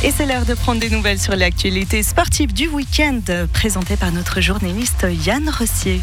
Et c'est l'heure de prendre des nouvelles sur l'actualité sportive du week-end, présentée par notre journaliste Yann Rossier.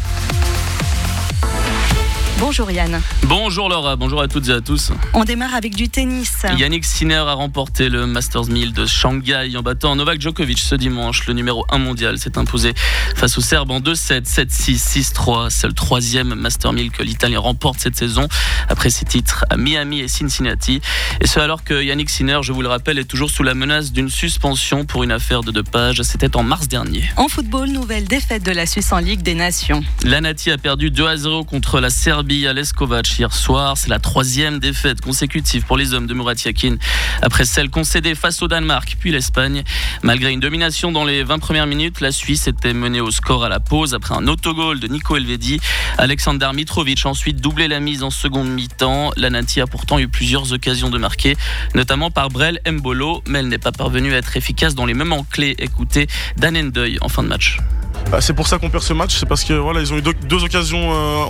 Bonjour Yann. Bonjour Laura, bonjour à toutes et à tous. On démarre avec du tennis. Yannick Sinner a remporté le Masters 1000 de Shanghai en battant Novak Djokovic ce dimanche. Le numéro 1 mondial s'est imposé face au Serbe en 2-7, 7-6, 6-3. C'est le troisième Masters 1000 que l'Italien remporte cette saison après ses titres à Miami et Cincinnati. Et ce alors que Yannick Sinner, je vous le rappelle, est toujours sous la menace d'une suspension pour une affaire de dopage. C'était en mars dernier. En football, nouvelle défaite de la Suisse en Ligue des Nations. La Nati a perdu 2-0 contre la Serbie à Leskovac hier soir. C'est la troisième défaite consécutive pour les hommes de Murat Yakin après celle concédée face au Danemark puis l'Espagne. Malgré une domination dans les 20 premières minutes, la Suisse était menée au score à la pause après un autogol de Nico Elvedi. Aleksandar Mitrovic a ensuite doublé la mise en seconde mi-temps. La Nati a pourtant eu plusieurs occasions de marquer, notamment par Brel Mbolo, mais elle n'est pas parvenue à être efficace dans les moments clés. Écoutez Dan Endeuil en fin de match. C'est pour ça qu'on perd ce match, c'est parce que voilà, ils ont eu deux occasions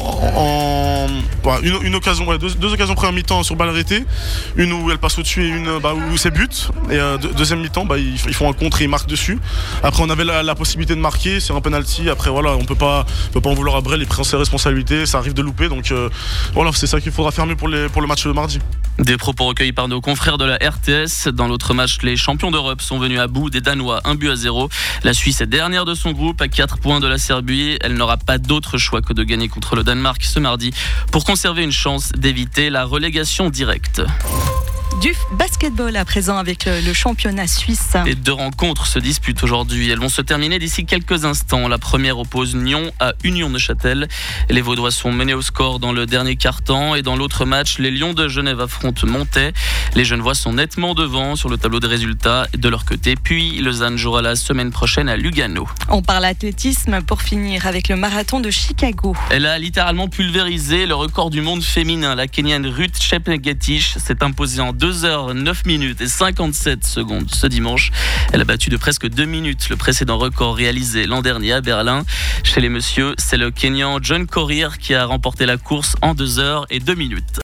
deux occasions première mi-temps sur balle arrêtée, une où elle passe au-dessus et une où c'est but, et deuxième mi-temps ils font un contre et ils marquent dessus. Après on avait la possibilité de marquer sur un penalty. Après voilà, on peut pas en vouloir à Brel, il prend ses responsabilités, ça arrive de louper, donc c'est ça qu'il faudra faire mieux pour le match de mardi. Des propos recueillis par nos confrères de la RTS. Dans l'autre match, les champions d'Europe sont venus à bout des Danois, 1-0. La Suisse est dernière de son groupe à 4 points de la Serbie. Elle n'aura pas d'autre choix que de gagner contre le Danemark ce mardi pour conserver une chance d'éviter la relégation directe. Du basketball à présent avec le championnat suisse. Les deux rencontres se disputent aujourd'hui. Elles vont se terminer d'ici quelques instants. La première oppose Nyon à Union-Neuchâtel. Les Vaudois sont menés au score dans le dernier quart-temps. Et dans l'autre match, les Lions de Genève affrontent Montaix. Les Genevois sont nettement devant sur le tableau des résultats de leur côté. Puis Lausanne jouera la semaine prochaine à Lugano. On parle athlétisme pour finir avec le marathon de Chicago. Elle a littéralement pulvérisé le record du monde féminin. La Kenyane Ruth Chepngetich s'est imposée en 2h 9 minutes et 57 secondes ce dimanche. Elle a battu de presque 2 minutes le précédent record réalisé l'an dernier à Berlin. Chez les messieurs, c'est le Kenyan John Korir qui a remporté la course en 2h et 2 minutes.